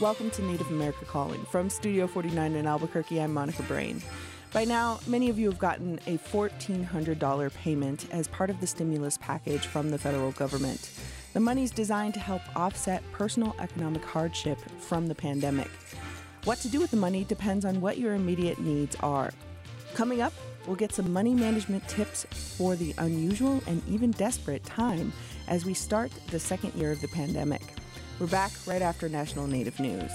Welcome to Native America Calling. From Studio 49 in Albuquerque, I'm Monica Brain. By now, many of you have gotten a $1,400 payment as part of the stimulus package from the federal government. The money's designed to help offset personal economic hardship from the pandemic. What to do with the money depends on what your immediate needs are. Coming up, we'll get some money management tips for the unusual and even desperate time as we start the second year of the pandemic. We're back right after National Native News.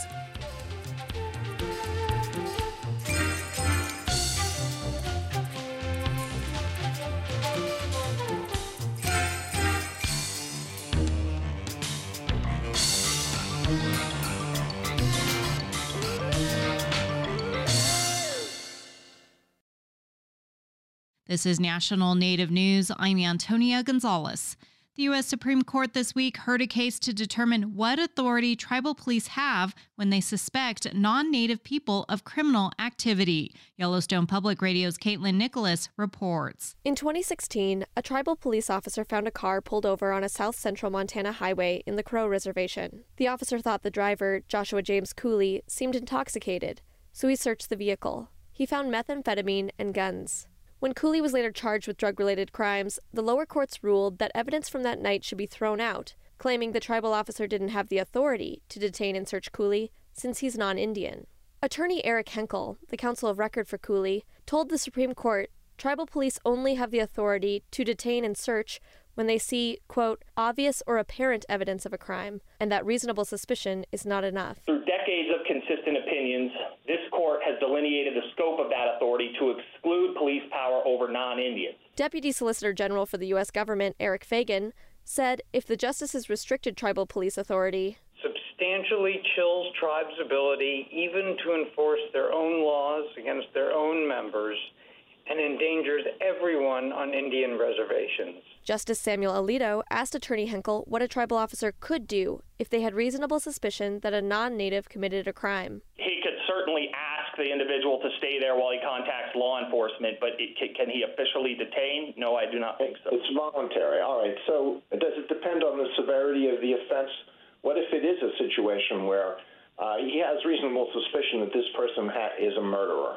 This is National Native News. I'm Antonia Gonzalez. The U.S. Supreme Court this week heard a case to determine what authority tribal police have when they suspect non-Native people of criminal activity. Yellowstone Public Radio's Caitlin Nicholas reports. In 2016, a tribal police officer found a car pulled over on a south-central Montana highway in the Crow Reservation. The officer thought the driver, Joshua James Cooley, seemed intoxicated, so he searched the vehicle. He found methamphetamine and guns. When Cooley was later charged with drug-related crimes, the lower courts ruled that evidence from that night should be thrown out, claiming the tribal officer didn't have the authority to detain and search Cooley since he's non-Indian. Attorney Eric Henkel, the counsel of record for Cooley, told the Supreme Court tribal police only have the authority to detain and search when they see, quote, obvious or apparent evidence of a crime, and that reasonable suspicion is not enough. Through decades of consistent opinions, this court has delineated the scope of that authority to exclude police power over non-Indians. Deputy Solicitor General for the U.S. government, Eric Fagan, said if the justices restricted tribal police authority, substantially chills tribes' ability even to enforce their own laws against their own members and endangers everyone on Indian reservations. Justice Samuel Alito asked Attorney Henkel what a tribal officer could do if they had reasonable suspicion that a non-Native committed a crime. He could certainly ask the individual to stay there while he contacts law enforcement, but can he officially detain? No, I do not think so. It's voluntary. All right. So does it depend on the severity of the offense? What if it is a situation where he has reasonable suspicion that this person is a murderer?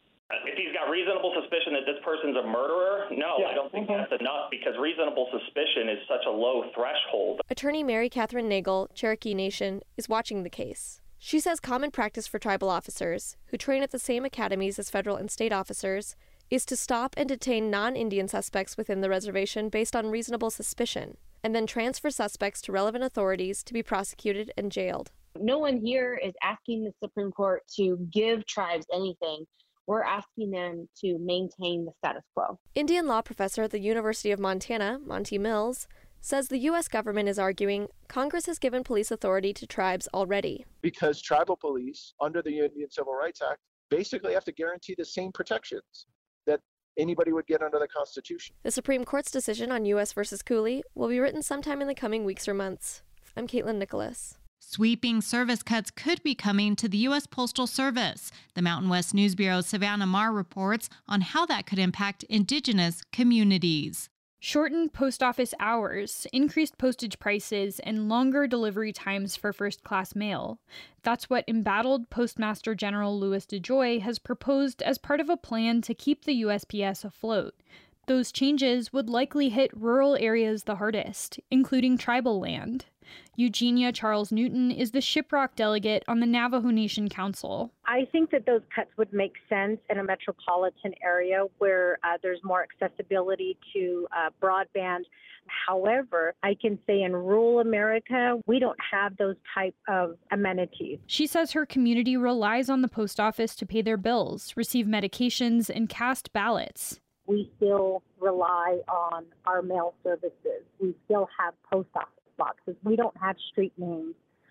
If he's got reasonable suspicion that this person's a murderer, no, I don't think that's enough because reasonable suspicion is such a low threshold. Attorney Mary Catherine Nagel, Cherokee Nation, is watching the case. She says common practice for tribal officers, who train at the same academies as federal and state officers, is to stop and detain non-Indian suspects within the reservation based on reasonable suspicion, and then transfer suspects to relevant authorities to be prosecuted and jailed. No one here is asking the Supreme Court to give tribes anything. We're asking them to maintain the status quo. Indian law professor at the University of Montana, Monty Mills, says the U.S. government is arguing Congress has given police authority to tribes already. Because tribal police, under the Indian Civil Rights Act, basically have to guarantee the same protections that anybody would get under the Constitution. The Supreme Court's decision on U.S. versus Cooley will be written sometime in the coming weeks or months. I'm Caitlin Nicholas. Sweeping service cuts could be coming to the U.S. Postal Service. The Mountain West News Bureau's Savannah Marr reports on how that could impact Indigenous communities. Shortened post office hours, increased postage prices, and longer delivery times for first-class mail. That's what embattled Postmaster General Louis DeJoy has proposed as part of a plan to keep the USPS afloat. Those changes would likely hit rural areas the hardest, including tribal land. Eugenia Charles Newton is the Shiprock delegate on the Navajo Nation Council. I think that those cuts would make sense in a metropolitan area where there's more accessibility to broadband. However, I can say in rural America, we don't have those type of amenities. She says her community relies on the post office to pay their bills, receive medications, and cast ballots. We still rely on our mail services. We still have post office boxes. We don't have street names.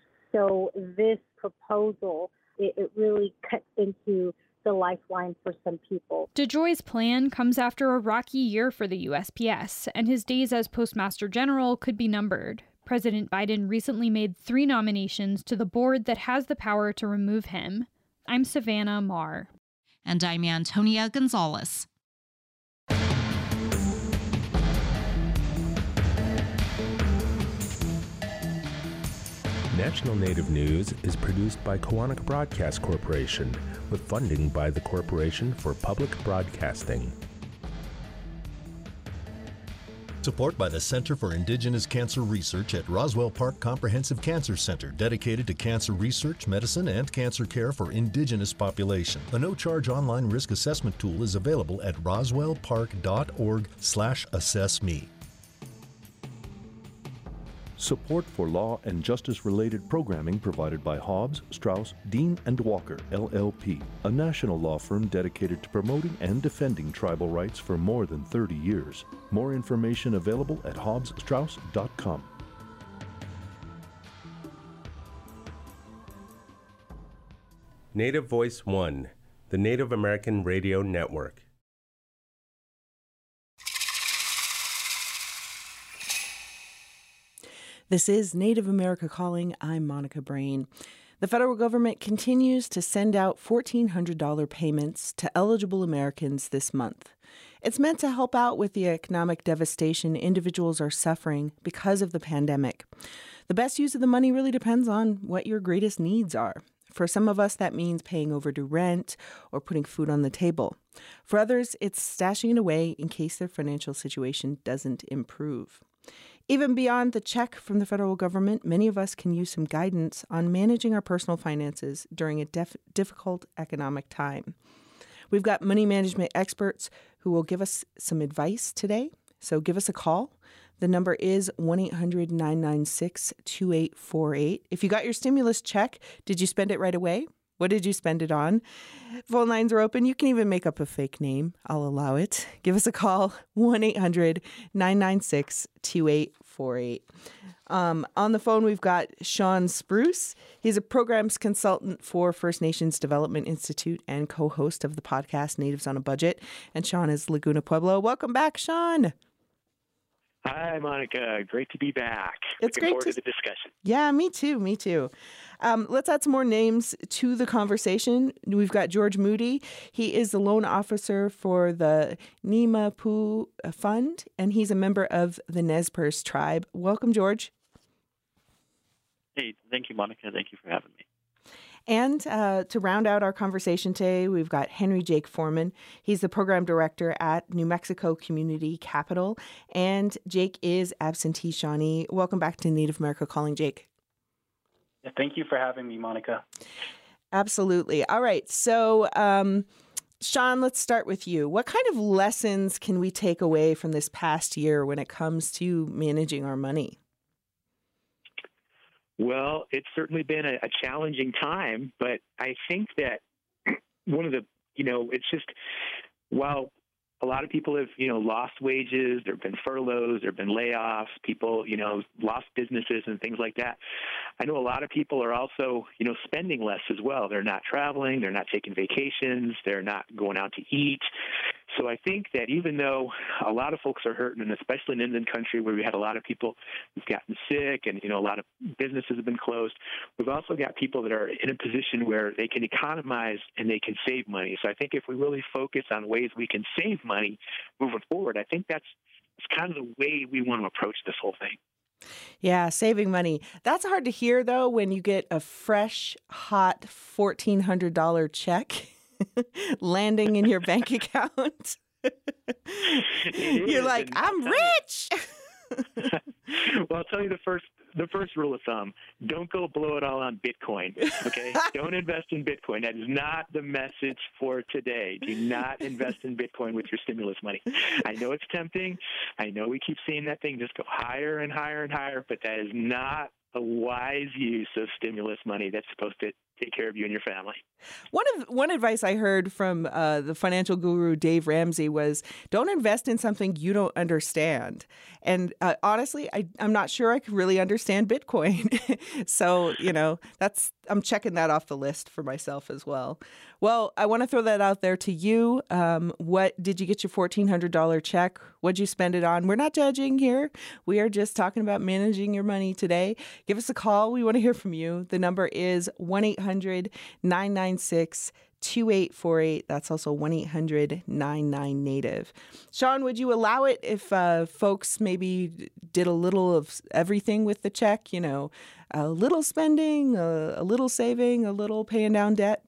So this proposal, it really cuts into the lifeline for some people. DeJoy's plan comes after a rocky year for the USPS, and his days as Postmaster General could be numbered. President Biden recently made 3 nominations to the board that has the power to remove him. I'm Savannah Marr. And I'm Antonia Gonzalez. National Native News is produced by Koahnic Broadcast Corporation with funding by the Corporation for Public Broadcasting. Support by the Center for Indigenous Cancer Research at Roswell Park Comprehensive Cancer Center, dedicated to cancer research, medicine, and cancer care for Indigenous population. A no-charge online risk assessment tool is available at roswellpark.org/assessme. Support for law and justice-related programming provided by Hobbs, Strauss, Dean & Walker, LLP, a national law firm dedicated to promoting and defending tribal rights for more than 30 years. More information available at hobbsstrauss.com. Native Voice One, the Native American Radio Network. This is Native America Calling. I'm Monica Brain. The federal government continues to send out $1,400 payments to eligible Americans this month. It's meant to help out with the economic devastation individuals are suffering because of the pandemic. The best use of the money really depends on what your greatest needs are. For some of us, that means paying overdue rent or putting food on the table. For others, it's stashing it away in case their financial situation doesn't improve. Even beyond the check from the federal government, many of us can use some guidance on managing our personal finances during a difficult economic time. We've got money management experts who will give us some advice today, so give us a call. The number is 1-800-996-2848. If you got your stimulus check, did you spend it right away? What did you spend it on? Phone lines are open. You can even make up a fake name. I'll allow it. Give us a call, 1-800-996-2848. On the phone, we've got Sean Spruce. He's a programs consultant for First Nations Development Institute and co-host of the podcast Natives on a Budget. And Sean is Laguna Pueblo. Welcome back, Sean. Hi, Monica. Great to be back. It's Looking great forward to the discussion. Yeah, me too. Let's add some more names to the conversation. We've got George Moody. He is the loan officer for the Nima Poo Fund, and he's a member of the Nez Perce tribe. Welcome, George. Hey, thank you, Monica. Thank you for having me. And to round out our conversation today, we've got Henry Jake Foreman. He's the program director at New Mexico Community Capital. And Jake is absentee Shawnee. Welcome back to Native America Calling, Jake. Yeah, thank you for having me, Monica. Absolutely. All right. So, Sean, let's start with you. What kind of lessons can we take away from this past year when it comes to managing our money? Well, it's certainly been a challenging time, but I think that one of the, it's just, while a lot of people have, lost wages, there have been furloughs, there have been layoffs, people, lost businesses and things like that. I know a lot of people are also, spending less as well. They're not traveling, they're not taking vacations, they're not going out to eat. So I think that even though a lot of folks are hurting, and especially in inland country where we had a lot of people who've gotten sick and, a lot of businesses have been closed, we've also got people that are in a position where they can economize and they can save money. So I think if we really focus on ways we can save money moving forward, I think that's kind of the way we want to approach this whole thing. Yeah, saving money. That's hard to hear, though, when you get a fresh, hot $1,400 check landing in your bank account. You're like, I'm rich. Well, I'll tell you the first rule of thumb: don't go blow it all on Bitcoin. Okay, don't invest in Bitcoin. That is not the message for today. Do not invest in Bitcoin with your stimulus money. I know it's tempting. I know we keep seeing that thing just go higher and higher and higher, but that is not a wise use of stimulus money that's supposed to take care of you and your family. One advice I heard from the financial guru Dave Ramsey was, don't invest in something you don't understand. And honestly, I'm not sure I could really understand Bitcoin. So, I'm checking that off the list for myself as well. Well, I want to throw that out there to you. What did you get your $1,400 check? What'd you spend it on? We're not judging here. We are just talking about managing your money today. Give us a call. We want to hear from you. The number is 1-800-996-2848. 2848. That's also 1-800-99-NATIVE. Sean, would you allow it if folks maybe did a little of everything with the check? You know, a little spending, a little saving, a little paying down debt?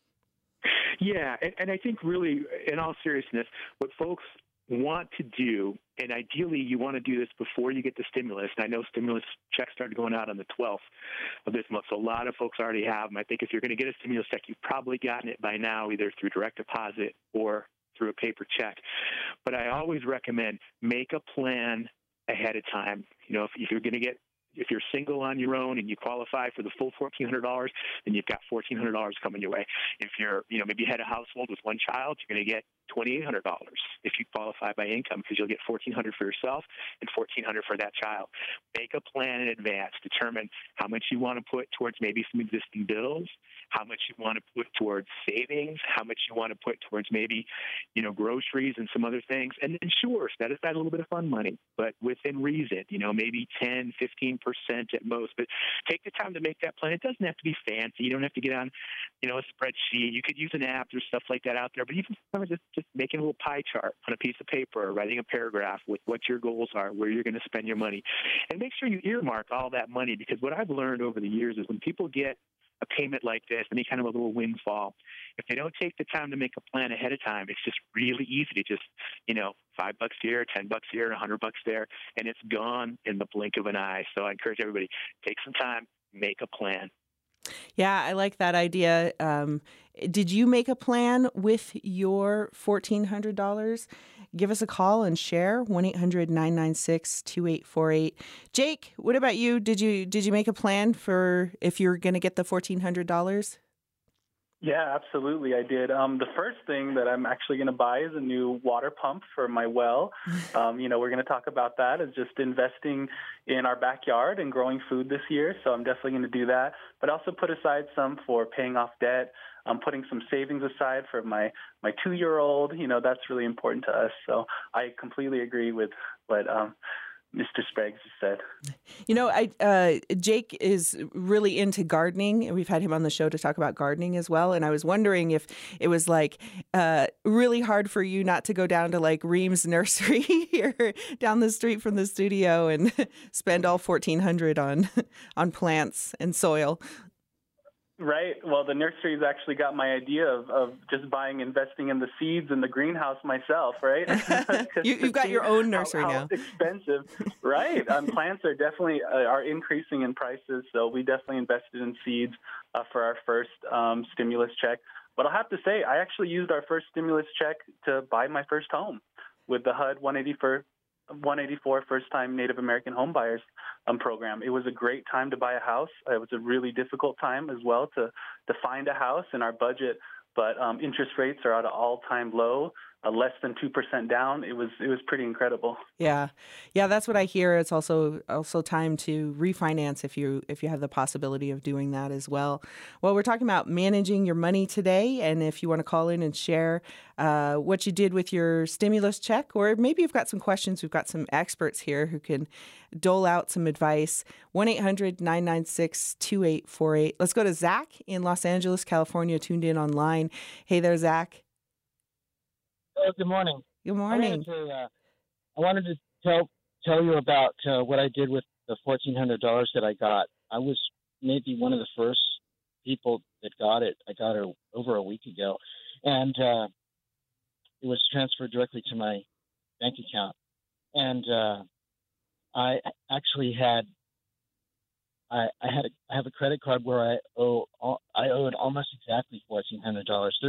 Yeah, and I think really, in all seriousness, what folks want to do, and ideally you want to do this before you get the stimulus, and I know stimulus checks started going out on the 12th of this month, so a lot of folks already have them. I think if you're going to get a stimulus check, you've probably gotten it by now, either through direct deposit or through a paper check. But I always recommend make a plan ahead of time. You know, if you're going to get, if you're single on your own and you qualify for the full $1,400, then you've got $1,400 coming your way. If you're, you know, maybe you had a household with one child, you're going to get $2,800 if you qualify by income, because you'll get $1,400 for yourself and $1,400 for that child. Make a plan in advance. Determine how much you want to put towards maybe some existing bills, how much you want to put towards savings, how much you want to put towards maybe, you know, groceries and some other things. And then sure, set aside a little bit of fun money, but within reason, you know, maybe 10, 15% at most. But take the time to make that plan. It doesn't have to be fancy. You don't have to get on, you know, a spreadsheet. You could use an app. There's stuff like that out there. But even just making a little pie chart on a piece of paper or writing a paragraph with what your goals are, where you're going to spend your money. And make sure you earmark all that money, because what I've learned over the years is when people get a payment like this, any kind of a little windfall, if they don't take the time to make a plan ahead of time, it's just really easy to just, you know, $5 here, $10 here, $100 there, and it's gone in the blink of an eye. So I encourage everybody, take some time, make a plan. Yeah, I like that idea. Did you make a plan with your $1,400? Give us a call and share, 1-800-996-2848. Jake, what about you? Did you make a plan for if you're going to get the $1,400? Yeah, absolutely. I did. The first thing that I'm actually going to buy is a new water pump for my well. You know, we're going to talk about that as just investing in our backyard and growing food this year. So I'm definitely going to do that. But also put aside some for paying off debt. I'm putting some savings aside for my 2-year-old. You know, that's really important to us. So I completely agree with what Mr. Spragues said. You know, Jake is really into gardening, and we've had him on the show to talk about gardening as well. And I was wondering if it was like really hard for you not to go down to like Reams Nursery here down the street from the studio and spend all $1,400 on plants and soil. Right. Well, the nursery's actually got my idea of just investing in the seeds in the greenhouse myself, right? You've got your own nursery now. How expensive, right? Plants are definitely are increasing in prices, so we definitely invested in seeds for our first stimulus check. But I'll have to say, I actually used our first stimulus check to buy my first home with the HUD 184 first-time Native American home buyers program. It was a great time to buy a house. It was a really difficult time as well to find a house in our budget, but interest rates are at an all-time low, less than 2% down. It was pretty incredible. Yeah, that's what I hear. It's also time to refinance if you have the possibility of doing that as well. Well, we're talking about managing your money today, and if you want to call in and share what you did with your stimulus check, or maybe you've got some questions, we've got some experts here who can dole out some advice. 1-800-996-2848. Let's go to Zach in Los Angeles, California, tuned in online. Hey there, Zach. Oh, good morning. Good morning. I wanted to tell you about what I did with the $1,400 that I got. I was maybe one of the first people that got it. I got it over a week ago, and it was transferred directly to my bank account. And I actually had I have a credit card where I owed almost exactly $1,400,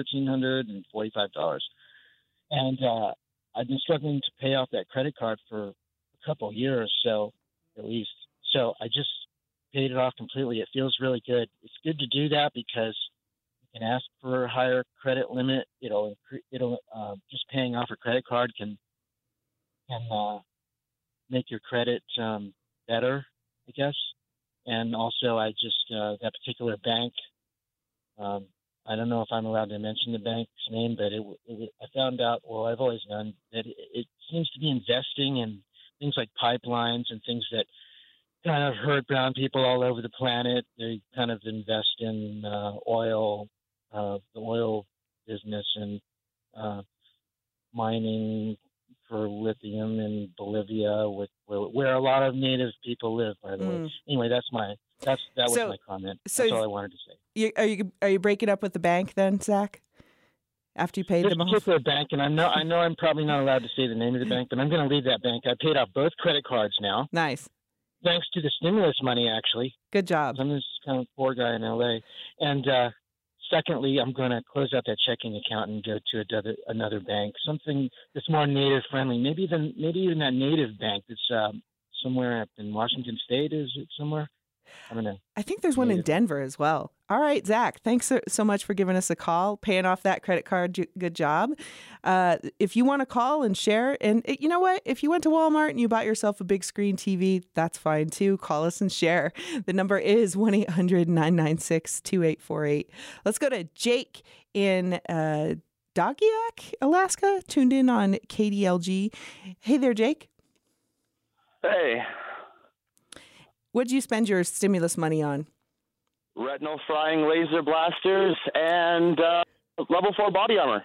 $1,345. And I've been struggling to pay off that credit card for a couple of years, so at least. So I just paid it off completely. It feels really good. It's good to do that because you can ask for a higher credit limit. It'll just paying off a credit card can make your credit better, I guess. And also, I just that particular bank. I don't know if I'm allowed to mention the bank's name, but I found out, well, I've always known that it seems to be investing in things like pipelines and things that kind of hurt brown people all over the planet. They kind of invest in oil, the oil business and mining for lithium in Bolivia, where a lot of native people live, by the way. Anyway, that was my comment. That's all I wanted to say. Are you breaking up with the bank then, Zach? After you paid them off? This particular bank, and I know I'm probably not allowed to say the name of the bank, but I'm going to leave that bank. I paid off both credit cards now. Nice. Thanks to the stimulus money, actually. Good job. I'm this kind of poor guy in L.A. And secondly, I'm going to close out that checking account and go to another bank, something that's more native friendly. Maybe even that native bank that's somewhere up in Washington State. Is it somewhere? I don't know. I think there's one in Denver as well. All right, Zach, thanks so much for giving us a call, paying off that credit card. Good job. If you want to call and share, and you know what? If you went to Walmart and you bought yourself a big screen TV, that's fine too. Call us and share. The number is 1-800-996-2848. Let's go to Jake in Dogiak, Alaska, tuned in on KDLG. Hey there, Jake. Hey. What'd you spend your stimulus money on? Retinal frying laser blasters and level 4 body armor.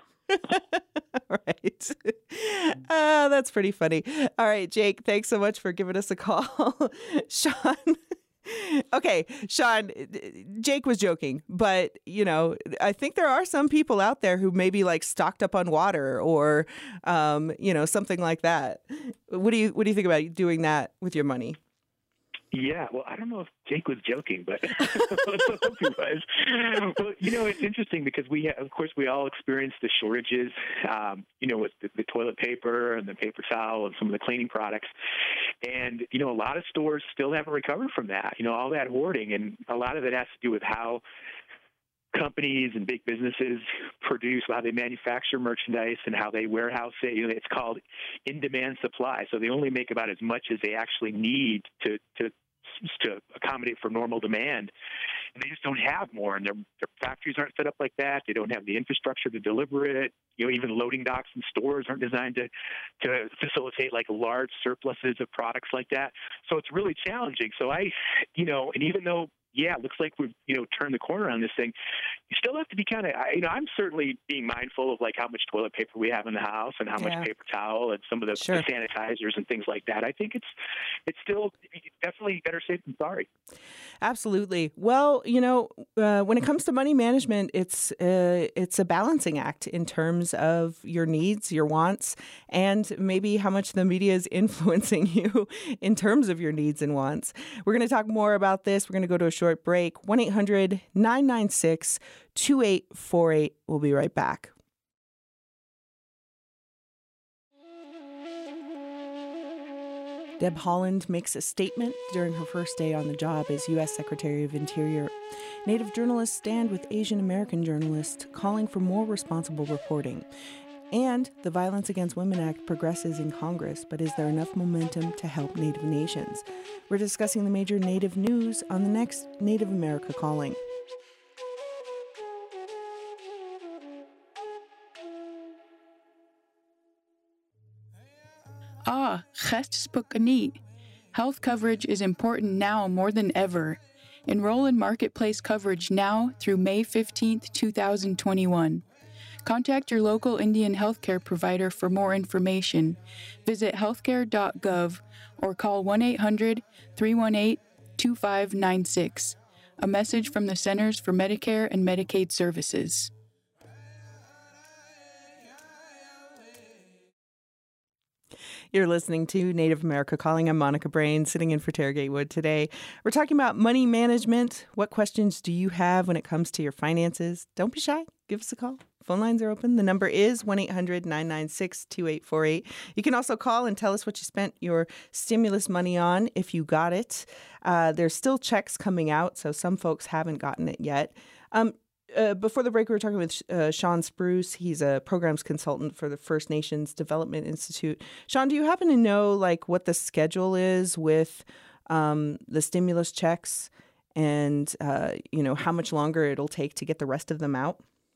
Right. That's pretty funny. All right, Jake, thanks so much for giving us a call. Sean. Okay, Sean, Jake was joking, but, I think there are some people out there who maybe like stocked up on water or, something like that. What do you think about doing that with your money? Yeah, well, I don't know if Jake was joking, but let's hope he was. Well, it's interesting because we all experienced the shortages, with the toilet paper and the paper towel and some of the cleaning products. And, a lot of stores still haven't recovered from that, all that hoarding. And a lot of it has to do with how companies and big businesses produce, how they manufacture merchandise and how they warehouse it. It's called in-demand supply. So they only make about as much as they actually need to accommodate for normal demand. And they just don't have more. And their factories aren't set up like that. They don't have the infrastructure to deliver it. Even loading docks and stores aren't designed to facilitate like large surpluses of products like that. So it's really challenging. So and even though, it looks like we've, turned the corner on this thing, you still have to be kind of, I'm certainly being mindful of like how much toilet paper we have in the house and how much paper towel and some of the sanitizers and things like that. I think it's still definitely better safe than sorry. Absolutely. Well, when it comes to money management, it's a balancing act in terms of your needs, your wants, and maybe how much the media is influencing you in terms of your needs and wants. We're going to talk more about this. We're going to go to a short break. 1-800-996-2848. We'll be right back. Deb Haaland makes a statement during her first day on the job as U.S. Secretary of Interior. Native journalists stand with Asian American journalists calling for more responsible reporting. And the Violence Against Women Act progresses in Congress, but is there enough momentum to help Native nations? We're discussing the major Native news on the next Native America Calling. Health coverage is important now more than ever. Enroll in Marketplace coverage now through May 15th, 2021. Contact your local Indian healthcare provider for more information. Visit healthcare.gov or call 1-800-318-2596. A message from the Centers for Medicare and Medicaid Services. You're listening to Native America Calling. I'm Monica Brain, sitting in for Tara Gatewood today. We're talking about money management. What questions do you have when it comes to your finances? Don't be shy. Give us a call. Phone lines are open. The number is 1-800-996-2848. You can also call and tell us what you spent your stimulus money on if you got it. There's still checks coming out, so some folks haven't gotten it yet. Before the break, we were talking with Sean Spruce. He's a programs consultant for the First Nations Development Institute. Sean, do you happen to know what the schedule is with the stimulus checks and, how much longer it'll take to get the rest of them out?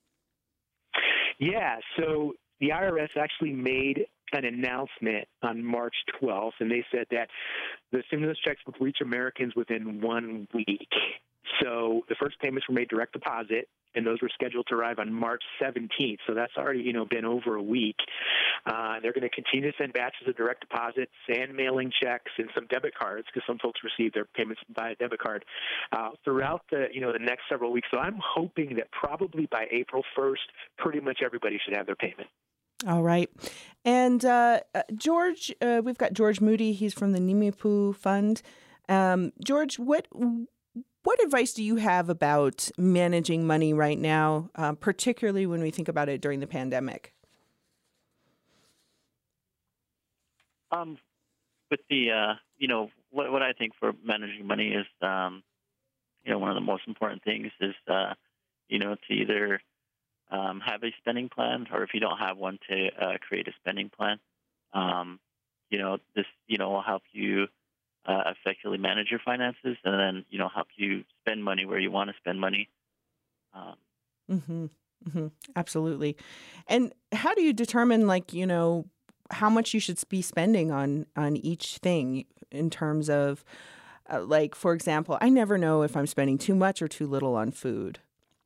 Yeah, so the IRS actually made an announcement on March 12th, and they said that the stimulus checks would reach Americans within 1 week. So the first payments were made direct deposit, and those were scheduled to arrive on March 17th. So that's already, been over a week. They're going to continue to send batches of direct deposits and mailing checks and some debit cards, because some folks receive their payments via debit card throughout the next several weeks. So I'm hoping that probably by April 1st, pretty much everybody should have their payment. All right. And George, we've got George Moody. He's from the Nimipu Fund. George, what advice do you have about managing money right now, particularly when we think about it during the pandemic? With the, what I think for managing money is, one of the most important things is, to either have a spending plan, or if you don't have one, to create a spending plan. This, will help you effectively manage your finances, and then, help you spend money where you want to spend money. Absolutely. And how do you determine, how much you should be spending on each thing in terms of, for example, I never know if I'm spending too much or too little on food.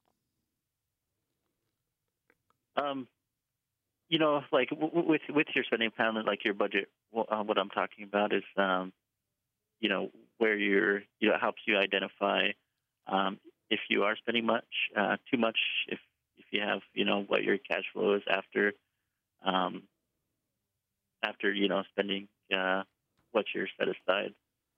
With your spending plan, like your budget, what I'm talking about is, where you're, helps you identify if you are spending too much, if you have, what your cash flow is after spending what you're set aside.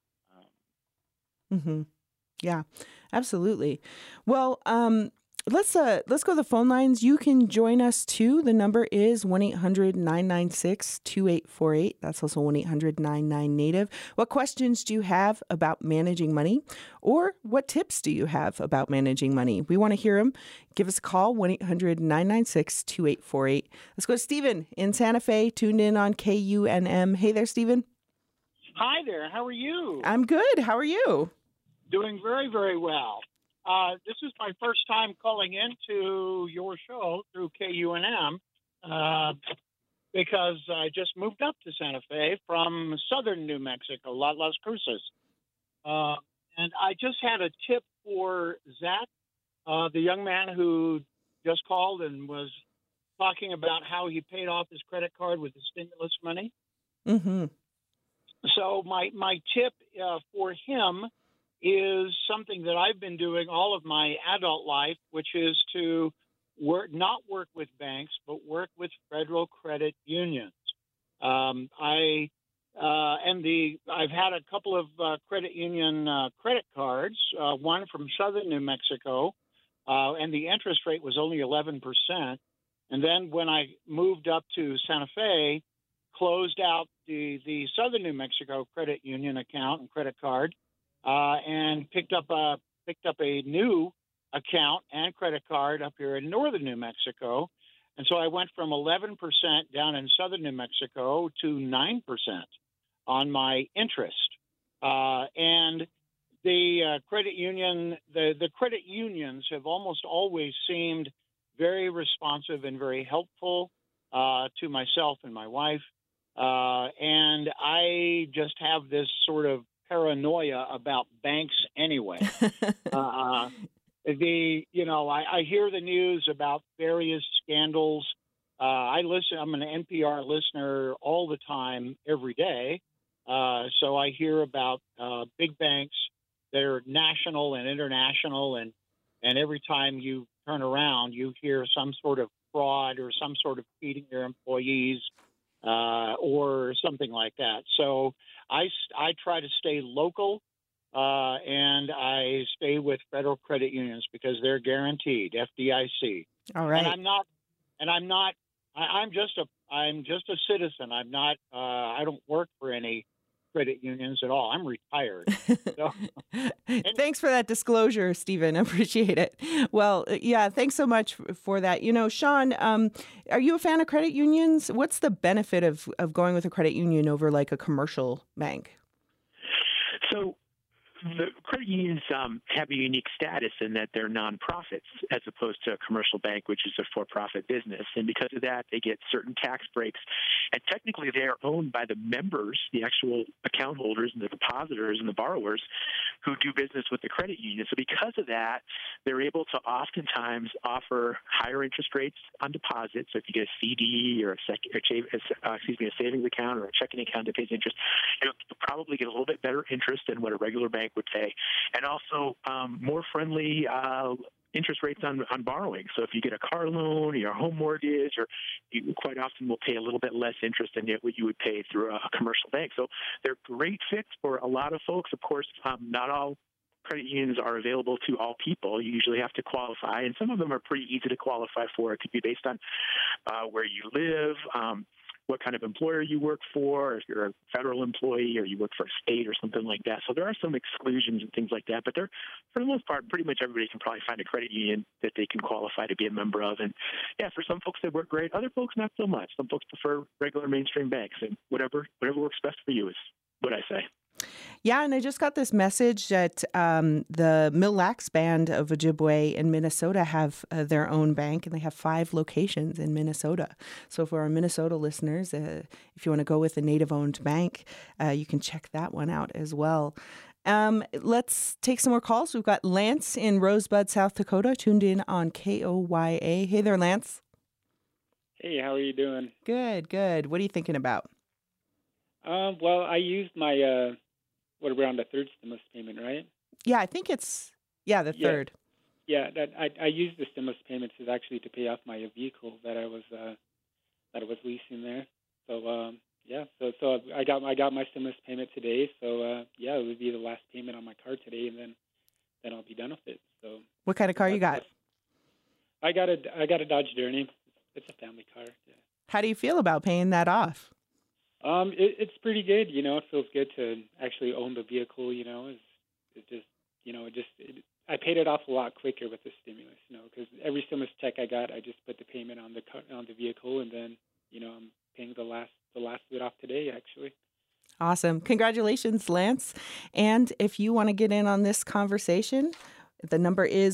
Yeah, absolutely. Well, let's go to the phone lines. You can join us too. The number is 1-800-996-2848. That's also 1-800-99-NATIVE. What questions do you have about managing money? Or what tips do you have about managing money? We want to hear them. Give us a call, 1-800-996-2848. Let's go to Stephen in Santa Fe, tuned in on KUNM. Hey there, Stephen. Hi there. How are you? I'm good. How are you? Doing very, very well. This is my first time calling into your show through KUNM because I just moved up to Santa Fe from southern New Mexico, Las Cruces. And I just had a tip for Zach, the young man who just called and was talking about how he paid off his credit card with the stimulus money. So my tip for him is something that I've been doing all of my adult life, which is to not work with banks, but work with federal credit unions. I've had a couple of credit union credit cards, one from southern New Mexico, and the interest rate was only 11%. And then when I moved up to Santa Fe, closed out the southern New Mexico credit union account and credit card, and picked up a new account and credit card up here in northern New Mexico. And so I went from 11% down in southern New Mexico to 9% on my interest. And the credit union, the credit unions have almost always seemed very responsive and very helpful to myself and my wife. And I just have this sort of paranoia about banks anyway. I hear the news about various scandals. I'm an NPR listener all the time, every day. So I hear about big banks that are national and international, and every time you turn around, you hear some sort of fraud or some sort of cheating their employees or something like that. So I try to stay local, and I stay with federal credit unions because they're guaranteed FDIC. All right. I'm just a citizen. I'm not. I don't work for any credit unions at all. I'm retired. So, thanks for that disclosure, Stephen. Appreciate it. Well, yeah, thanks so much for that. Sean, are you a fan of credit unions? What's the benefit of going with a credit union over like a commercial bank? So the credit unions have a unique status in that they're nonprofits as opposed to a commercial bank, which is a for-profit business. And because of that, they get certain tax breaks. And technically, they are owned by the members, the actual account holders and the depositors and the borrowers. who do business with the credit union. So because of that, they're able to oftentimes offer higher interest rates on deposits. So if you get a CD or a savings account or a checking account that pays interest, you'll probably get a little bit better interest than what a regular bank would pay, and also more friendly interest rates on borrowing. So if you get a car loan or your home mortgage, or you quite often will pay a little bit less interest than what you would pay through a commercial bank. So they're great fits for a lot of folks. Of course, not all credit unions are available to all people. You usually have to qualify, and some of them are pretty easy to qualify for. It could be based on where you live, what kind of employer you work for, if you're a federal employee or you work for a state or something like that. So there are some exclusions and things like that, but for the most part, pretty much everybody can probably find a credit union that they can qualify to be a member of. And yeah, for some folks, they work great. Other folks, not so much. Some folks prefer regular mainstream banks, and whatever works best for you is what I say. Yeah, and I just got this message that the Mille Lacs Band of Ojibwe in Minnesota have their own bank, and they have 5 locations in Minnesota. So for our Minnesota listeners, if you want to go with a Native-owned bank, you can check that one out as well. Let's take some more calls. We've got Lance in Rosebud, South Dakota, tuned in on KOYA. Hey there, Lance. Hey, how are you doing? Good, good. What are you thinking about? Well, I used my, we're on the third stimulus payment, right? Yeah, I think it's, the third. Yeah, I used the stimulus payments actually to pay off my vehicle that I was leasing there. So, so I got my stimulus payment today. So, it would be the last payment on my car today, and then I'll be done with it. So. What kind of car you got? I got a Dodge Journey. It's a family car. Yeah. How do you feel about paying that off? It's pretty good. It feels good to actually own the vehicle. I paid it off a lot quicker with the stimulus. Because every stimulus check I got, I just put the payment on the vehicle, and then I'm paying the last bit off today, actually. Awesome. Congratulations, Lance. And if you want to get in on this conversation, the number is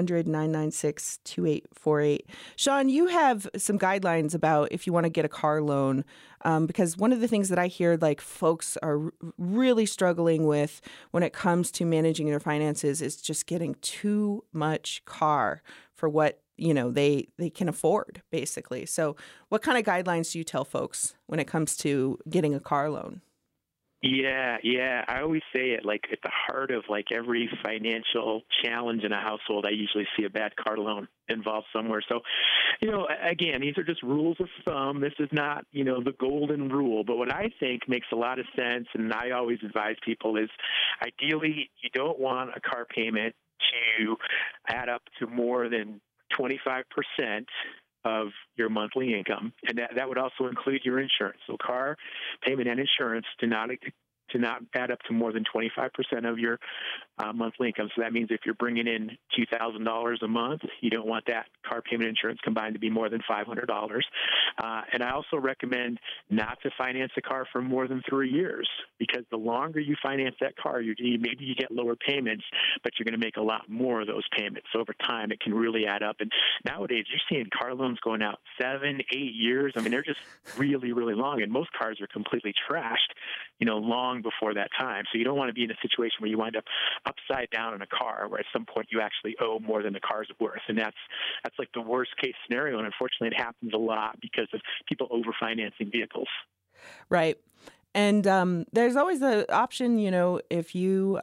1-800-996-2848. Sean, you have some guidelines about if you want to get a car loan, because one of the things that I hear folks are really struggling with when it comes to managing their finances is just getting too much car for what they can afford, basically. So what kind of guidelines do you tell folks when it comes to getting a car loan? Yeah. I always say it at the heart of every financial challenge in a household, I usually see a bad car loan involved somewhere. So, again, these are just rules of thumb. This is not, the golden rule. But what I think makes a lot of sense, and I always advise people, is ideally you don't want a car payment to add up to more than 25% of your monthly income, and that would also include your insurance. So car payment and insurance do not add up to more than 25% of your monthly income. So that means if you're bringing in $2,000 a month, you don't want that car payment insurance combined to be more than $500. And I also recommend not to finance a car for more than 3 years, because the longer you finance that car, maybe you get lower payments, but you're going to make a lot more of those payments. So over time, it can really add up. And nowadays, you're seeing car loans going out 7, 8 years. I mean, they're just really, really long. And most cars are completely trashed, long before that time. So you don't want to be in a situation where you wind up upside down in a car, where at some point you actually owe more than the car's worth. And that's the worst case scenario. And unfortunately, it happens a lot because of people over-financing vehicles. Right. And there's always the option, if you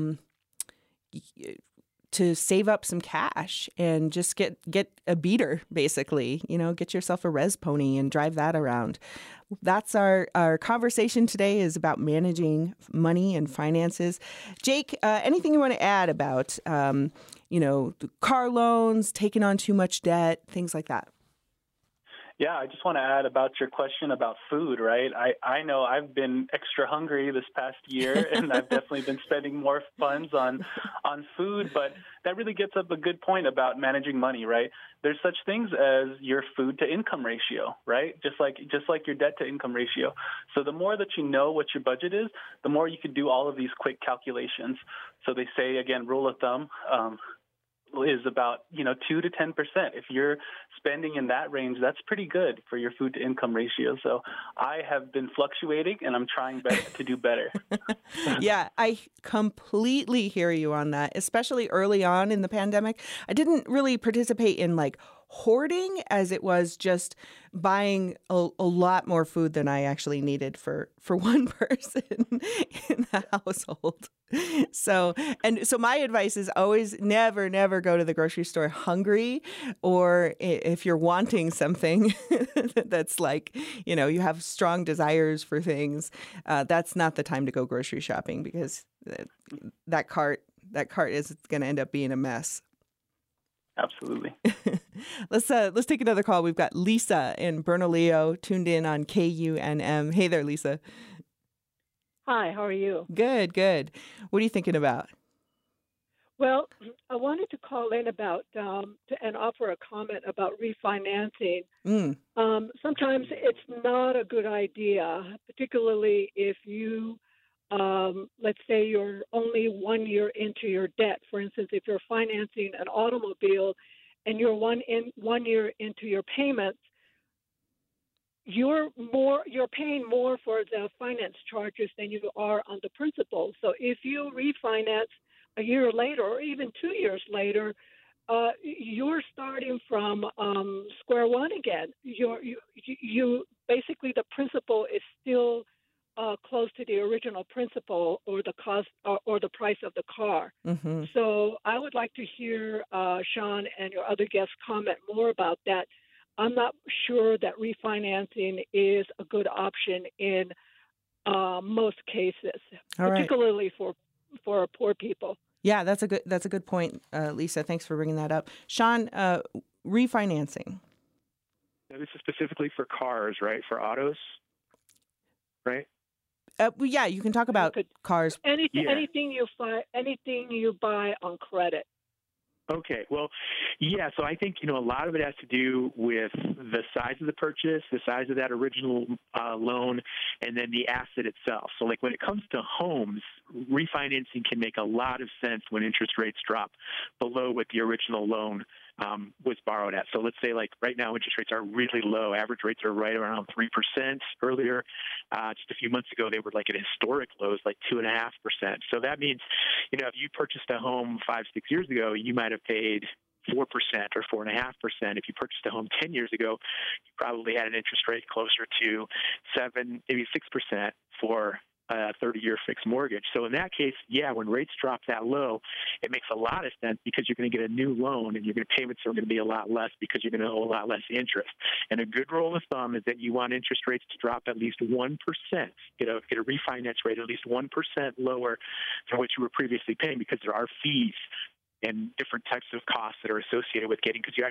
to save up some cash and just get a beater, basically, get yourself a res pony and drive that around. That's our conversation today, is about managing money and finances. Jake, anything you want to add about, car loans, taking on too much debt, things like that? Yeah, I just want to add about your question about food, right? I know I've been extra hungry this past year, and I've definitely been spending more funds on food, but that really gets up a good point about managing money, right? There's such things as your food to income ratio, right? Just like your debt to income ratio. So the more that you know what your budget is, the more you can do all of these quick calculations. So they say, again, rule of thumb, is about 2 to 10%. If you're spending in that range, that's pretty good for your food to income ratio. So I have been fluctuating, and I'm trying to do better. Yeah, I completely hear you on that, especially early on in the pandemic. I didn't really participate in like hoarding as it was just buying a lot more food than I actually needed for one person in the household. So my advice is always never go to the grocery store hungry, or if you're wanting something that's like, you have strong desires for things, that's not the time to go grocery shopping, because that cart is going to end up being a mess. Absolutely. Let's take another call. We've got Lisa in Bernalillo tuned in on KUNM. Hey there, Lisa. Hi, how are you? Good. What are you thinking about? Well, I wanted to call in about and offer a comment about refinancing. Sometimes it's not a good idea, particularly if you let's say you're only 1 year into your debt. For instance, if you're financing an automobile and you're 1 year into your payments, you're paying more for the finance charges than you are on the principal. So if you refinance a year later or even 2 years later, you're starting from square one again. You basically, the principal is still close to the original principal or the cost or the price of the car. Mm-hmm. So I would like to hear Sean and your other guests comment more about that. I'm not sure that refinancing is a good option in most cases, particularly for poor people. Yeah, that's a good point, Lisa. Thanks for bringing that up. Sean, refinancing. Now, this is specifically for cars, right? For autos, right? Yeah, you can talk about cars. Anything you buy on credit. Okay. Well, yeah. So I think, a lot of it has to do with the size of the purchase, the size of that original loan, and then the asset itself. So like when it comes to homes, refinancing can make a lot of sense when interest rates drop below what the original loan was borrowed at. So let's say like right now interest rates are really low. Average rates are right around 3%. Earlier, just a few months ago, they were like at historic lows, like 2.5%. So that means, if you purchased a home 5-6 years ago, you might have paid 4% or 4.5%. If you purchased a home 10 years ago, you probably had an interest rate closer to 7, maybe 6% for a 30-year fixed mortgage. So in that case, yeah, when rates drop that low, it makes a lot of sense because you're going to get a new loan and your payments are going to be a lot less because you're going to owe a lot less interest. And a good rule of thumb is that you want interest rates to drop at least 1%, get a refinance rate at least 1% lower than what you were previously paying, because there are fees and different types of costs that are associated with getting, because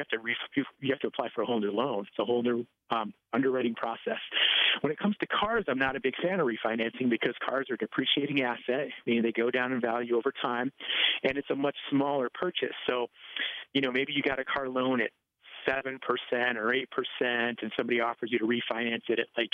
you have to apply for a whole new loan. It's a whole new underwriting process. When it comes to cars, I'm not a big fan of refinancing because cars are a depreciating asset, meaning they go down in value over time, and it's a much smaller purchase. So, maybe you got a car loan at 7% or 8%, and somebody offers you to refinance it at like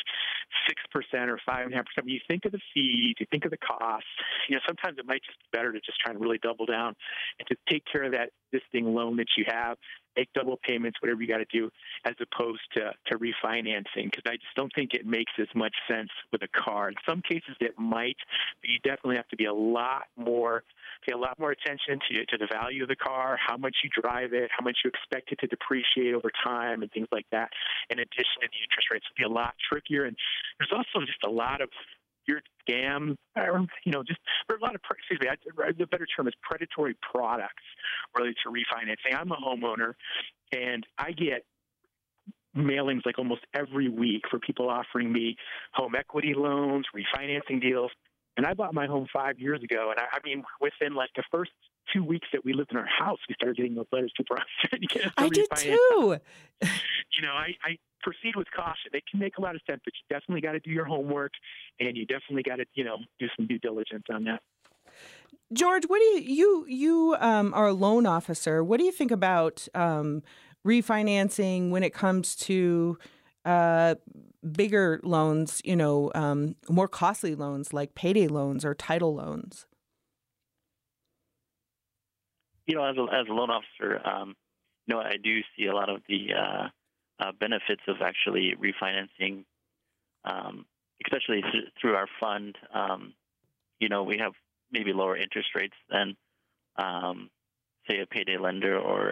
6% or 5.5%. You think of the fees, you think of the costs. Sometimes it might just be better to just try and really double down and to take care of that existing loan that you have, make double payments, whatever you got to do, as opposed to refinancing. Because I just don't think it makes as much sense with a car. In some cases it might, but you definitely have to be pay a lot more attention to the value of the car, how much you drive it, how much you expect it to depreciate over time, and things like that. In addition to the interest rates, would be a lot trickier. And there's also just a lot of weird scams, the better term is predatory products related to refinancing. I'm a homeowner, and I get mailings like almost every week for people offering me home equity loans, refinancing deals. And I bought my home 5 years ago, and I mean, within like the first 2 weeks that we lived in our house, we started getting those letters. People are trying to get us to refinance. I did too. I proceed with caution. They can make a lot of sense, but you definitely got to do your homework, and you definitely got to, do some due diligence on that. George, what do you are a loan officer. What do you think about refinancing when it comes to bigger loans, more costly loans like payday loans or title loans? as a loan officer, I do see a lot of the benefits of actually refinancing, especially through our fund. We have maybe lower interest rates than, say, a payday lender or,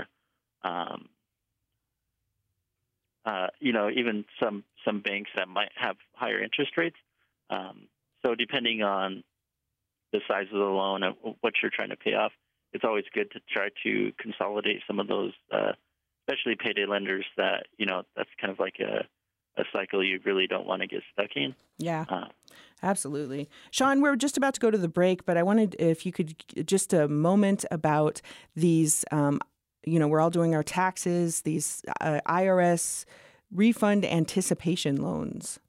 even some banks that might have higher interest rates. So depending on the size of the loan and what you're trying to pay off, it's always good to try to consolidate some of those, especially payday lenders that, that's kind of like a cycle you really don't want to get stuck in. Yeah, absolutely. Sean, we're just about to go to the break, but I wanted, if you could, just a moment about these, we're all doing our taxes, these IRS refund anticipation loans.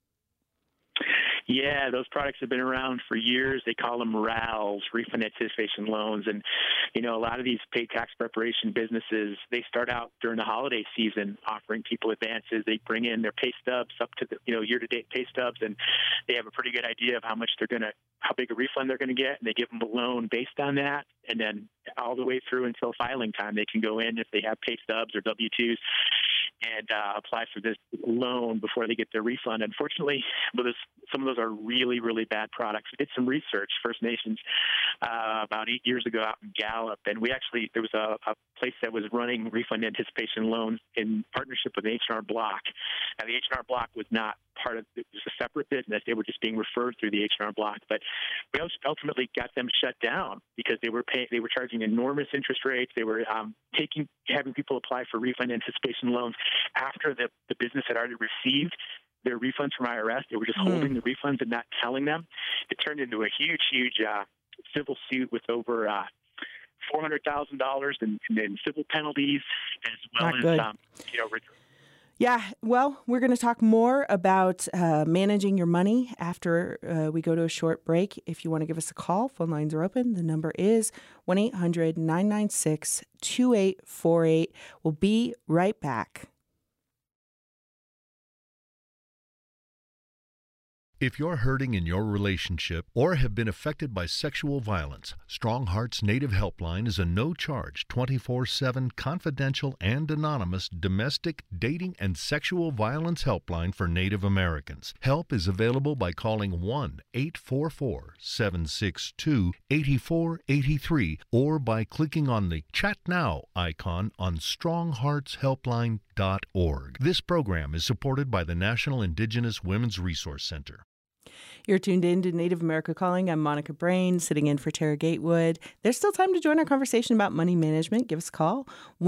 Yeah, those products have been around for years. They call them RALs, refund anticipation loans. And, a lot of these paid tax preparation businesses, they start out during the holiday season offering people advances. They bring in their pay stubs up to the, year-to-date pay stubs, and they have a pretty good idea of how big a refund they're going to get, and they give them a loan based on that. And then all the way through until filing time, they can go in if they have pay stubs or W-2s and apply for this loan before they get their refund. Unfortunately, some of those are really, really bad products. We did some research, First Nations, about 8 years ago out in Gallup, and there was a place that was running refund anticipation loans in partnership with H&R Block. Now, the H&R Block was not part of it; was a separate business. They were just being referred through the H&R Block, but we ultimately got them shut down because they were charging enormous interest rates. They were having people apply for refund anticipation loans after the business had already received their refunds from IRS. They were just holding the refunds and not telling them. It turned into a huge civil suit with over $400,000 in civil penalties, as well as Yeah, well, we're going to talk more about managing your money after we go to a short break. If you want to give us a call, phone lines are open. The number is 1-800-996-2848. We'll be right back. If you're hurting in your relationship or have been affected by sexual violence, Strong Hearts Native Helpline is a no-charge, 24/7 confidential and anonymous domestic, dating, and sexual violence helpline for Native Americans. Help is available by calling 1-844-762-8483 or by clicking on the Chat Now icon on strongheartshelpline.org. This program is supported by the National Indigenous Women's Resource Center. You're tuned in to Native America Calling. I'm Monica Brain, sitting in for Tara Gatewood. There's still time to join our conversation about money management. Give us a call,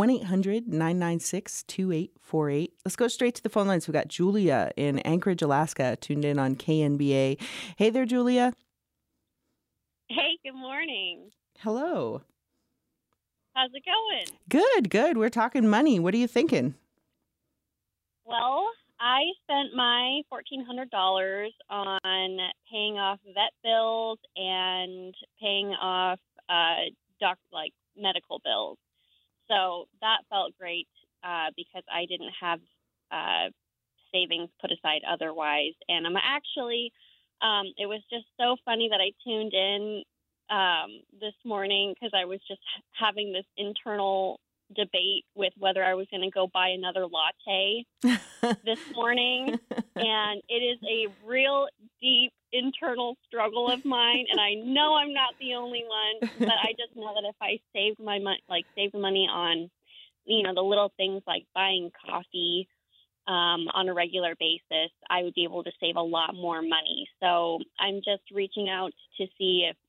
1-800-996-2848. Let's go straight to the phone lines. We've got Julia in Anchorage, Alaska, tuned in on KNBA. Hey there, Julia. Hey, good morning. Hello. How's it going? Good. We're talking money. What are you thinking? Well, I spent my $1,400 on paying off vet bills and paying off medical bills. So that felt great because I didn't have savings put aside otherwise. And I'm actually, it was just so funny that I tuned in this morning because I was just having this internal debate with whether I was going to go buy another latte this morning. And it is a real deep internal struggle of mine. And I know I'm not the only one, but I just know that if I saved my money on, the little things like buying coffee on a regular basis, I would be able to save a lot more money. So I'm just reaching out to see if,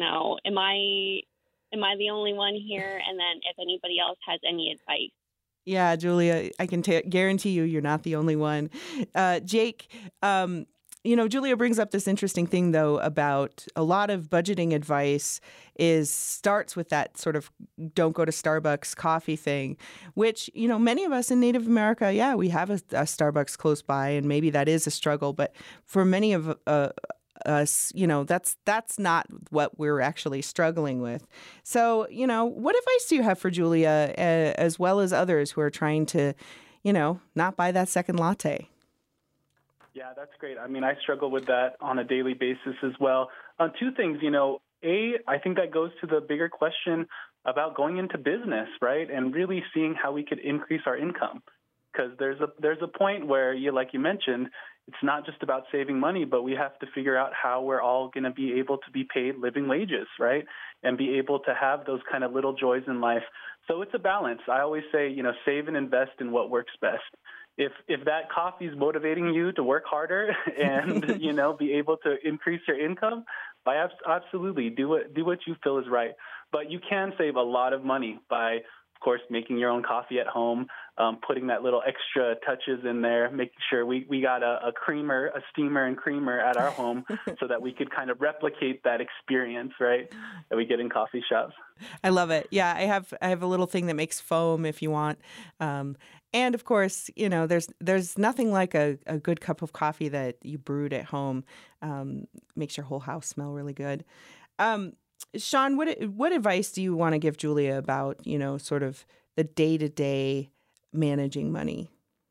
am I the only one here? And then if anybody else has any advice. Yeah, Julia, I can guarantee you're not the only one. Jake, Julia brings up this interesting thing, though, about a lot of budgeting advice starts with that sort of don't go to Starbucks coffee thing, which, many of us in Native America, we have a Starbucks close by, and maybe that is a struggle. But for many of us, that's not what we're actually struggling with. So, what advice do you have for Julia, as well as others who are trying to, not buy that second latte? Yeah, that's great. I mean, I struggle with that on a daily basis as well. Two things, I think that goes to the bigger question about going into business, right? And really seeing how we could increase our income. Because there's a point where, like you mentioned, it's not just about saving money, but we have to figure out how we're all going to be able to be paid living wages, right? And be able to have those kind of little joys in life. So it's a balance. I always say, save and invest in what works best. If that coffee is motivating you to work harder and, be able to increase your income, absolutely do what you feel is right. But you can save a lot of money by, of course, making your own coffee at home, putting that little extra touches in there, making sure we got a steamer and creamer at our home so that we could kind of replicate that experience, right, that we get in coffee shops. I love it. Yeah, I have a little thing that makes foam if you want. And of course, there's nothing like a good cup of coffee that you brewed at home. Makes your whole house smell really good. Sean, what advice do you want to give Julia about, sort of the day-to-day managing money?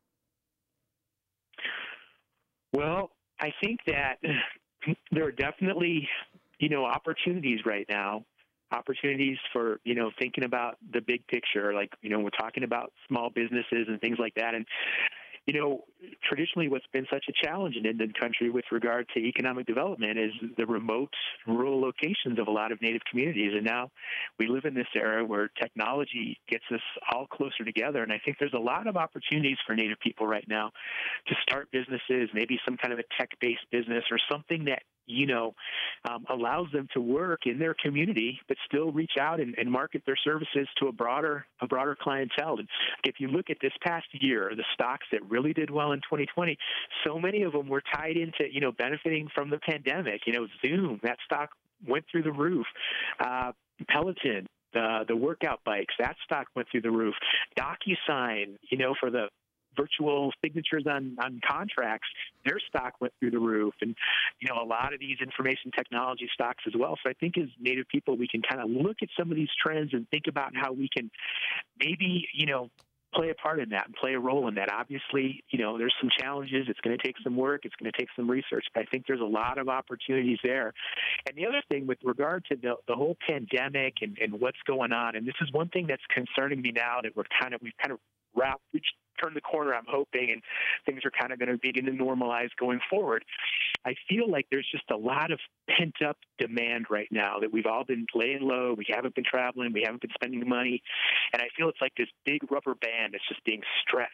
Well, I think that there are definitely, opportunities right now. Opportunities for, thinking about the big picture, like, we're talking about small businesses and things like that. And, traditionally what's been such a challenge in Indian country with regard to economic development is the remote rural locations of a lot of Native communities. And now we live in this era where technology gets us all closer together. And I think there's a lot of opportunities for Native people right now to start businesses, maybe some kind of a tech-based business or something that allows them to work in their community, but still reach out and market their services to a broader clientele. And if you look at this past year, the stocks that really did well in 2020, so many of them were tied into, benefiting from the pandemic. Zoom, that stock went through the roof. Peloton, the workout bikes, that stock went through the roof. DocuSign, for the virtual signatures on contracts, their stock went through the roof. And, a lot of these information technology stocks as well. So I think as Native people, we can kind of look at some of these trends and think about how we can maybe, play a part in that and play a role in that. Obviously, there's some challenges. It's going to take some work. It's going to take some research. But I think there's a lot of opportunities there. And the other thing with regard to the whole pandemic and what's going on, and this is one thing that's concerning me now that we've kind of turned the corner, I'm hoping, and things are kind of going to begin to normalize going forward. I feel like there's just a lot of pent-up demand right now that we've all been laying low. We haven't been traveling. We haven't been spending money. And I feel it's like this big rubber band that's just being stretched.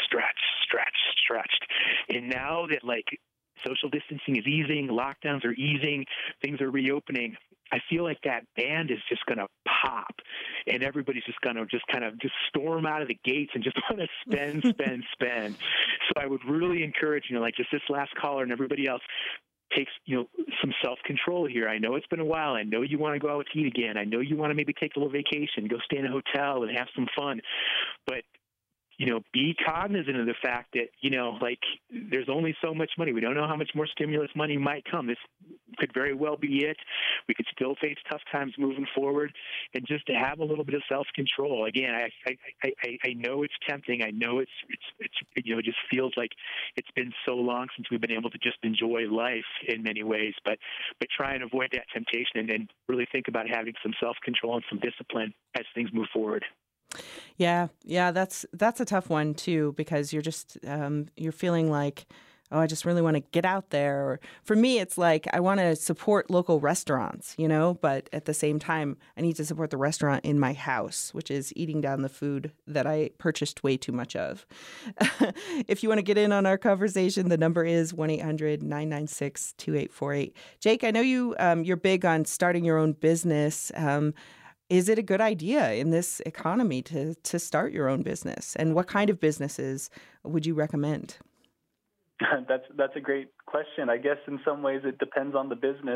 And now that, social distancing is easing, lockdowns are easing, things are reopening, I feel like that band is just going to pop, and everybody's just going to kind of storm out of the gates and just want to spend. So I would really encourage, just this last caller and everybody else, takes, some self-control here. I know it's been a while. I know you want to go out to eat again. I know you want to maybe take a little vacation, go stay in a hotel and have some fun. But be cognizant of the fact that, there's only so much money. We don't know how much more stimulus money might come. This could very well be it. We could still face tough times moving forward. And just to have a little bit of self-control. Again, I know it's tempting. I know it just feels like it's been so long since we've been able to just enjoy life in many ways. But try and avoid that temptation and then really think about having some self-control and some discipline as things move forward. Yeah, that's a tough one too, because you're just you're feeling like, oh, I just really want to get out there. Or for me, it's like I want to support local restaurants, but at the same time, I need to support the restaurant in my house, which is eating down the food that I purchased way too much of. If you want to get in on our conversation, the number is 1-800-996-2848. Jake, I know you're big on starting your own business. Is it a good idea in this economy to start your own business? And what kind of businesses would you recommend? That's a great question. I guess in some ways it depends on the business.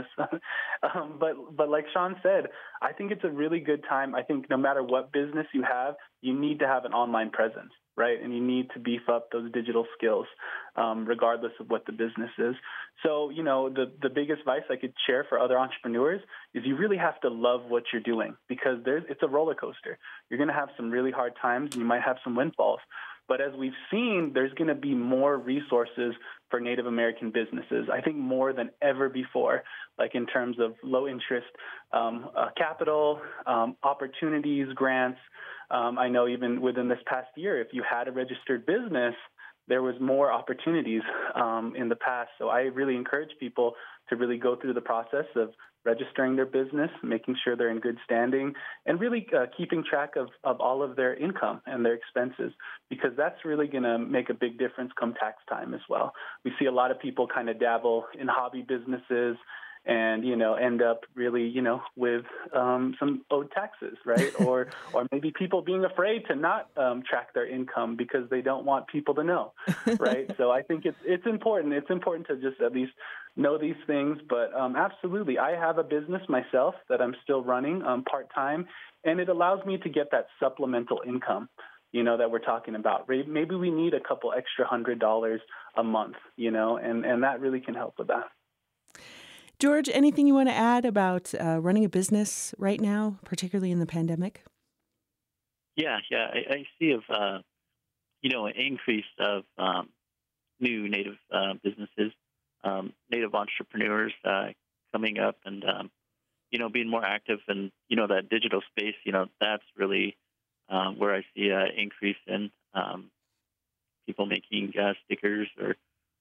But like Sean said, I think it's a really good time. I think no matter what business you have, you need to have an online presence, right? And you need to beef up those digital skills, regardless of what the business is. So, the biggest advice I could share for other entrepreneurs is you really have to love what you're doing, because it's a roller coaster. You're going to have some really hard times and you might have some windfalls. But as we've seen, there's going to be more resources for Native American businesses. I think more than ever before, like in terms of low interest capital, opportunities, grants. I know even within this past year, if you had a registered business, there was more opportunities in the past. So I really encourage people to really go through the process of registering their business, making sure they're in good standing, and really keeping track of all of their income and their expenses, because that's really going to make a big difference come tax time as well. We see a lot of people kind of dabble in hobby businesses and, end up really, with some owed taxes, right? or maybe people being afraid to not track their income because they don't want people to know, right? So I think it's important. It's important to just at least know these things. But absolutely, I have a business myself that I'm still running part-time, and it allows me to get that supplemental income, that we're talking about. Maybe we need a couple extra $100 a month, and that really can help with that. George, anything you want to add about running a business right now, particularly in the pandemic? Yeah. I see an increase of new Native businesses, Native entrepreneurs coming up and, being more active in, that digital space. That's really where I see an increase in people making stickers or,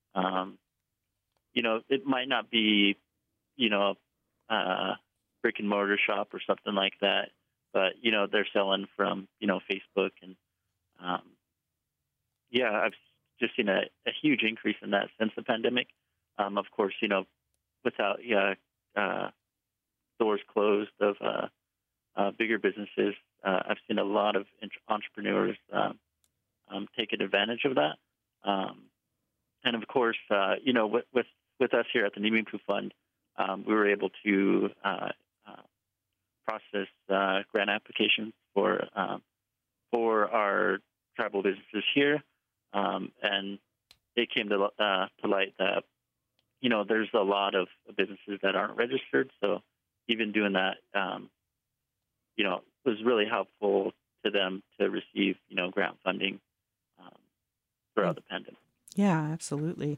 it might not be brick and mortar shop or something like that, but they're selling from Facebook, and I've just seen a huge increase in that since the pandemic. Of course, without doors closed of bigger businesses, I've seen a lot of entrepreneurs taking advantage of that, and of course, with us here at the Nimiku Fund. We were able to process grant applications for our tribal businesses here, and it came to light that there's a lot of businesses that aren't registered. So even doing that, was really helpful to them to receive grant funding throughout the pandemic. Yeah, absolutely.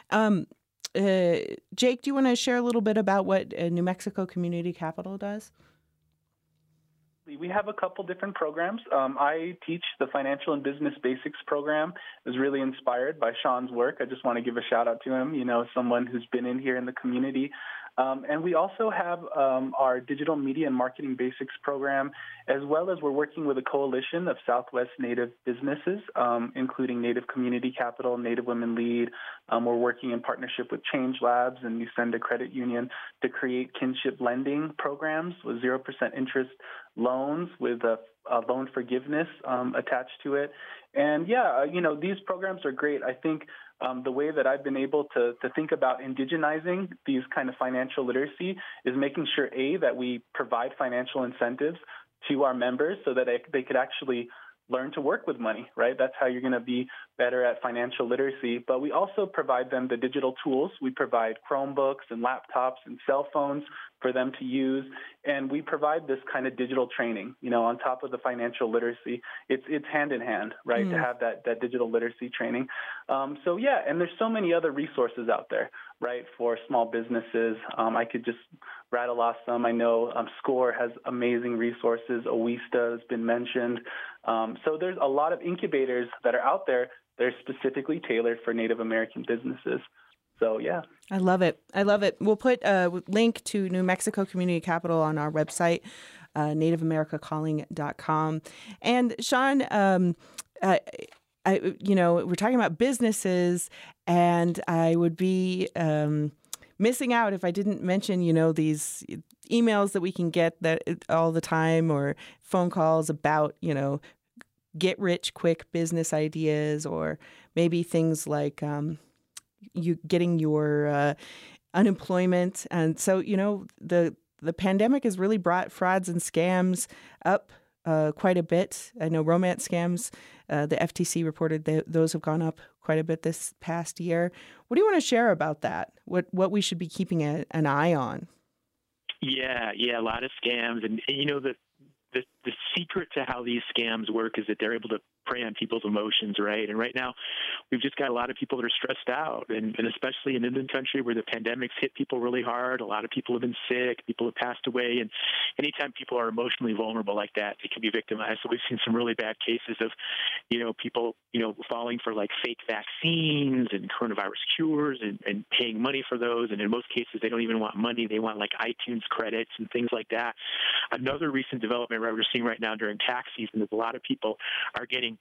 Jake, do you want to share a little bit about what New Mexico Community Capital does? We have a couple different programs. I teach the Financial and Business Basics program. I was really inspired by Sean's work. I just want to give a shout out to him, someone who's been in here in the community. And we also have our Digital Media and Marketing Basics program, as well as we're working with a coalition of Southwest Native businesses, including Native Community Capital, Native Women Lead. We're working in partnership with Change Labs and Nusenda Credit Union to create kinship lending programs with 0% interest loans with a loan forgiveness attached to it. And these programs are great. I think the way that I've been able to think about indigenizing these kind of financial literacy is making sure, that we provide financial incentives to our members so that they could actually learn to work with money, right? That's how you're going to be better at financial literacy. But we also provide them the digital tools. We provide Chromebooks and laptops and cell phones for them to use. And we provide this kind of digital training, on top of the financial literacy. It's hand in hand, right, to have that digital literacy training. And there's so many other resources out there, right, for small businesses. I could just rattle off some. I know SCORE has amazing resources. OISTA has been mentioned. So there's a lot of incubators that are out there that are specifically tailored for Native American businesses. So, yeah. I love it. We'll put a link to New Mexico Community Capital on our website, nativeamericacalling.com. And Sean, we're talking about businesses, and I would be missing out if I didn't mention, these emails that we can get that all the time, or phone calls about, get rich quick business ideas, or maybe things like you getting your unemployment. And so, the pandemic has really brought frauds and scams up quite a bit. I know romance scams, the FTC reported that those have gone up quite a bit this past year. What do you want to share about that? What we should be keeping an eye on? Yeah, a lot of scams. And the secret to how these scams work is that they're able to prey on people's emotions, right? And right now, we've just got a lot of people that are stressed out, and especially in Indian country where the pandemic's hit people really hard. A lot of people have been sick, people have passed away, and anytime people are emotionally vulnerable like that, they can be victimized. So we've seen some really bad cases of, people, falling for like fake vaccines and coronavirus cures and paying money for those. And in most cases, they don't even want money. They want like iTunes credits and things like that. Another recent development we're seeing right now during tax season is a lot of people are getting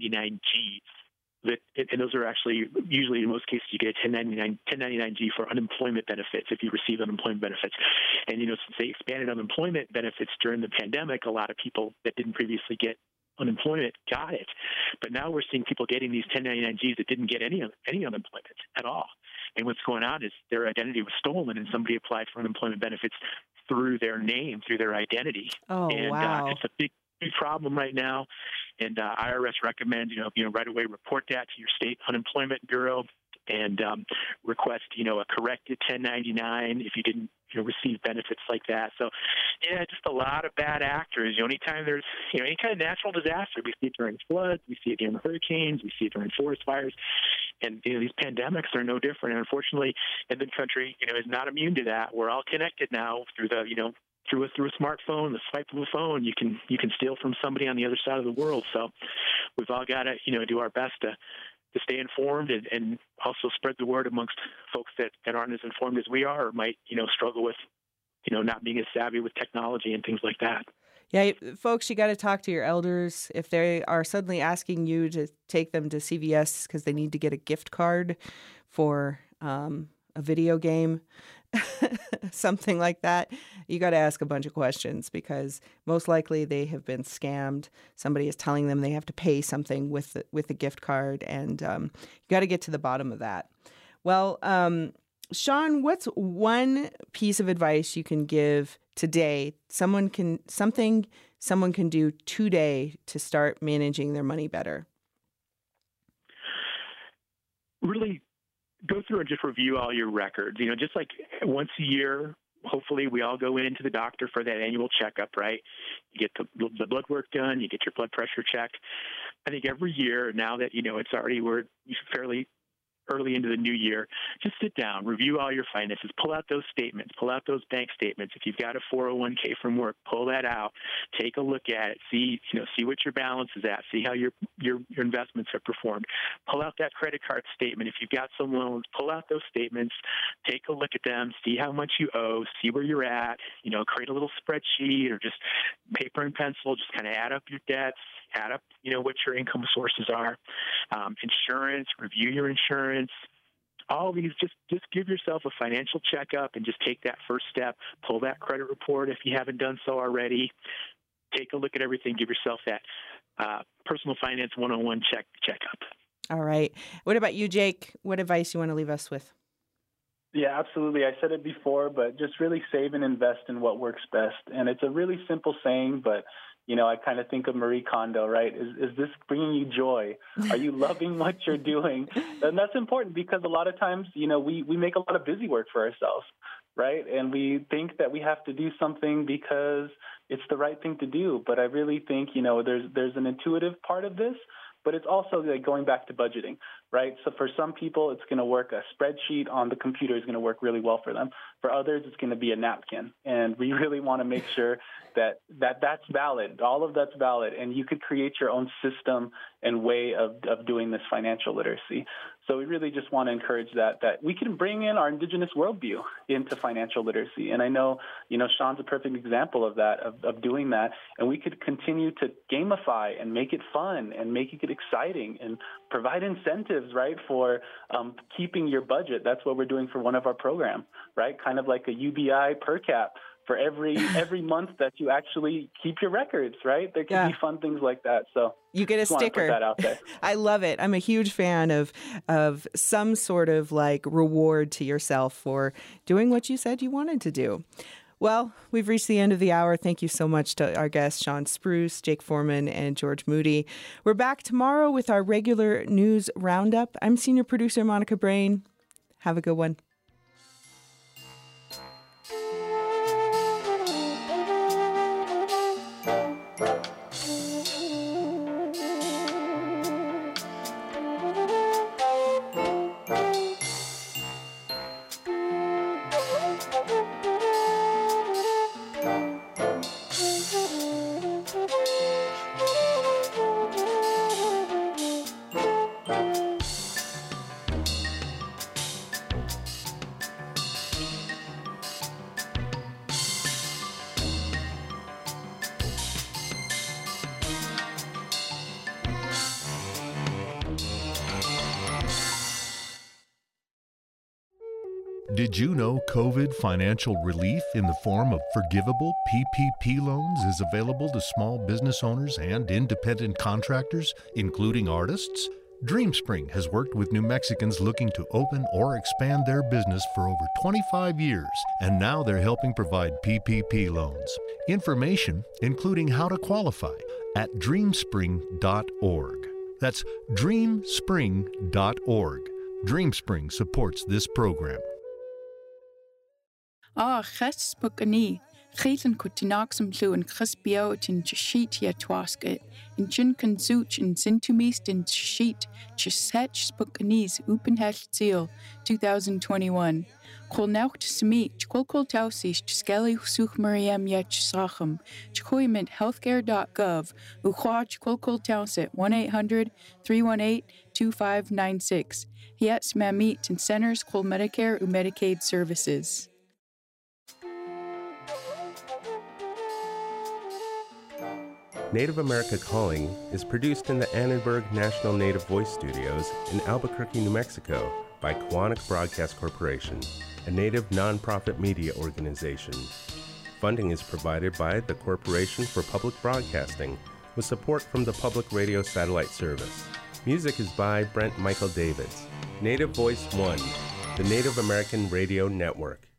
1099Gs. And those are actually, usually in most cases, you get a 1099G for unemployment benefits if you receive unemployment benefits. And, since they expanded unemployment benefits during the pandemic, a lot of people that didn't previously get unemployment got it. But now we're seeing people getting these 1099Gs that didn't get any unemployment at all. And what's going on is their identity was stolen, and somebody applied for unemployment benefits through their name, through their identity. Oh, and wow. It's a big problem right now, and IRS recommends right away report that to your state unemployment bureau and request a corrected 1099 if you didn't receive benefits like that. So just a lot of bad actors. Anytime there's any kind of natural disaster, we see it during floods, we see it during hurricanes, we see it during forest fires, and these pandemics are no different. And unfortunately, Indian country is not immune to that. We're all connected now through the through a smartphone, the swipe of a phone, you can steal from somebody on the other side of the world. So we've all got to do our best to stay informed and also spread the word amongst folks that aren't as informed as we are or might struggle with not being as savvy with technology and things like that. Yeah, folks, you got to talk to your elders if they are suddenly asking you to take them to CVS because they need to get a gift card for a video game. Something like that. You got to ask a bunch of questions because most likely they have been scammed. Somebody is telling them they have to pay something with the gift card, and you got to get to the bottom of that. Well, Sean, what's one piece of advice you can give today? Something someone can do today to start managing their money better. Really go through and just review all your records. Just like once a year, hopefully we all go into the doctor for that annual checkup, right? You get the blood work done, you get your blood pressure checked. I think every year now that, we're fairly early into the new year, just sit down, review all your finances, pull out those statements, pull out those bank statements. If you've got a 401k from work, pull that out, take a look at it, see what your balance is at, see how your investments have performed. Pull out that credit card statement. If you've got some loans, pull out those statements, take a look at them, see how much you owe, see where you're at, create a little spreadsheet or just paper and pencil, just kind of add up your debts, add up, what your income sources are. Insurance, review your insurance. All these, just give yourself a financial checkup and just take that first step. Pull that credit report if you haven't done so already. Take a look at everything. Give yourself that personal finance 101 checkup. All right. What about you, Jake? What advice you want to leave us with? Yeah, absolutely. I said it before, but just really save and invest in what works best. And it's a really simple saying, but I kind of think of Marie Kondo, right? Is this bringing you joy? Are you loving what you're doing? And that's important because a lot of times, we make a lot of busy work for ourselves, right? And we think that we have to do something because it's the right thing to do. But I really think, there's an intuitive part of this, but it's also like going back to budgeting, right? So for some people, it's going to work. A spreadsheet on the computer is going to work really well for them. For others, it's going to be a napkin. And we really want to make sure that's valid. All of that's valid. And you could create your own system and way of doing this financial literacy. So we really just want to encourage that we can bring in our indigenous worldview into financial literacy. And I know, Sean's a perfect example of that, of doing that. And we could continue to gamify and make it fun and make it exciting and provide incentives, right, for keeping your budget. That's what we're doing for one of our programs, right? Kind of like a UBI per cap for every month that you actually keep your records, right? There can be fun things like that. So you get a sticker. Put that out there. I love it. I'm a huge fan of some sort of like reward to yourself for doing what you said you wanted to do. Well, we've reached the end of the hour. Thank you so much to our guests, Sean Spruce, Jake Foreman, and George Moody. We're back tomorrow with our regular news roundup. I'm senior producer Monica Brain. Have a good one. Did you know COVID financial relief in the form of forgivable PPP loans is available to small business owners and independent contractors, including artists? DreamSpring has worked with New Mexicans looking to open or expand their business for over 25 years, and now they're helping provide PPP loans. Information, including how to qualify, at dreamspring.org. That's dreamspring.org. DreamSpring supports this program. Ches Bukani, Chaitan Kutinaxum Lu and Crispio in Chishit Yatwasket, in Chin Kansuch in Sintumist in Chishit, Chisech Spukanis, Upenhesh Seal, 2021. Kolnaucht Smit, Chkolkol Tausis, Chskeli Such Mariam Yach Sacham, Chkoyment Healthcare.gov, Uchwaj Kolkol Tausit, 1-800-318-2596. Yets Mamit and Centers Kol Medicare and Medicaid Services. Native America Calling is produced in the Annenberg National Native Voice Studios in Albuquerque, New Mexico by Koahnic Broadcast Corporation, a Native nonprofit media organization. Funding is provided by the Corporation for Public Broadcasting with support from the Public Radio Satellite Service. Music is by Brent Michael Davids. Native Voice One, the Native American Radio Network.